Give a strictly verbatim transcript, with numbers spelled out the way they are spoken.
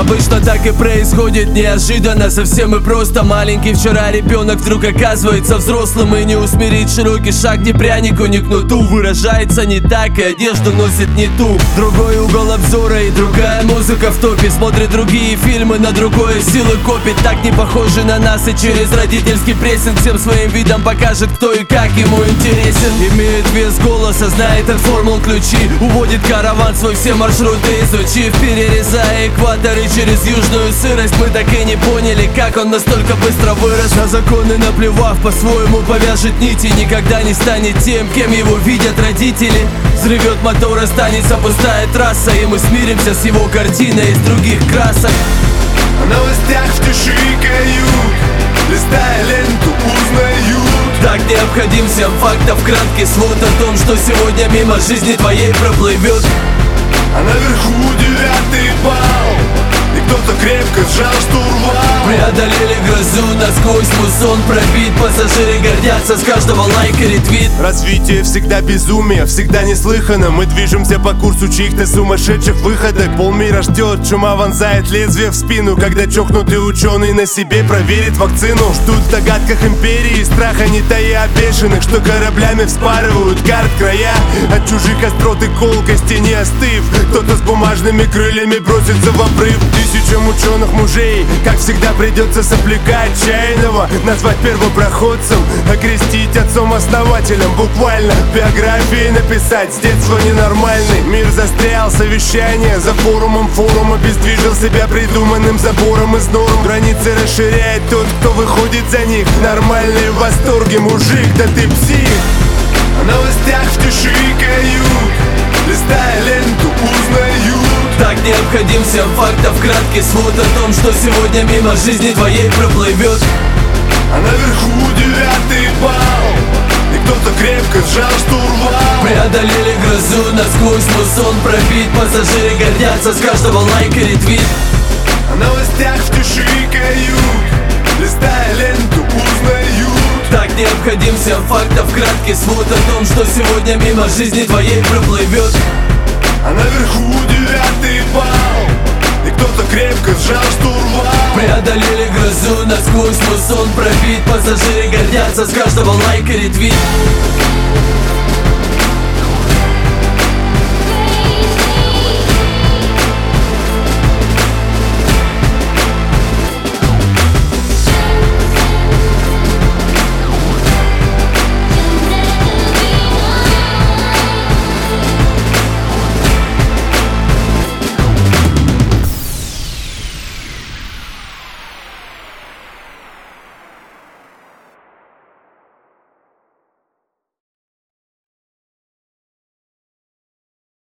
Обычно так и происходит неожиданно, совсем и просто. Маленький вчера ребенок вдруг оказывается взрослым, и не усмирить широкий шаг ни прянику, ни кнуту. Выражается не так, и одежду носит не ту. Другой угол обзора и другая музыка в топе. Смотрит другие фильмы, на другое силы копит. Так не похожи на нас, и через родительский прессинг всем своим видом покажет, кто и как ему интересен. Имеет вес голоса, знает от формул ключи. Уводит караван свой, все маршруты изучив, перерезая экваторы через южную сырость. Мы так и не поняли, как он настолько быстро вырос. На законы наплевав, по-своему повяжет нити. Никогда не станет тем, кем его видят родители. Взрывет мотор, останется пустая трасса, и мы смиримся с его картиной из других красок. О новостях в тиши кают, листая ленту, узнают. Так необходим всем фактов краткий свод о том, что сегодня мимо жизни твоей проплывет. А наверху девятый балл, и кто-то крепко сжал штурвал. Преодолели грозу, насквозь мусон пробит. Пассажиры гордятся с каждого лайка ретвит. Развитие всегда безумие, всегда неслыханно. Мы движемся по курсу чьих-то сумасшедших выходок. Полмира ждет, чума вонзает лезвие в спину, когда чокнутый ученый на себе проверит вакцину. Ждут в догадках империи, страха не тая обешенных, что кораблями вспарывают карт края. От чужих острот и колкости не остыв, кто-то с бумажными крыльями бросится в обрыв. Тысячам ученых мужей, как всегда, придется сопляка отчаянного назвать первопроходцем, окрестить отцом-основателем. Буквально биографии написать, с детства ненормальный. Мир застрял, совещание за форумом. Форум обездвижил себя придуманным забором из норм. Границы расширяет тот, кто выходит за них. Нормальные в восторге, мужик, да ты псих. О новостях в тиши кают, листая ленту, узнают. Так необходим всем фактов краткий свод о том, что сегодня мимо жизни твоей проплывет. А наверху девятый балл, и кто-то крепко сжал штурвал. Преодолели грозу, насквозь мусон пробит. Пассажиры гордятся с каждого лайка ретвит. О новостях в тиши кают, листая ленту, узнают. Так необходим всем фактов краткий свод о том, что сегодня мимо жизни твоей проплывет. А наверху девятый балл, и кто-то крепко сжал штурвал. Преодолели грозу, насквозь мусон пробит. Пассажиры гордятся с каждого лайка ретвит.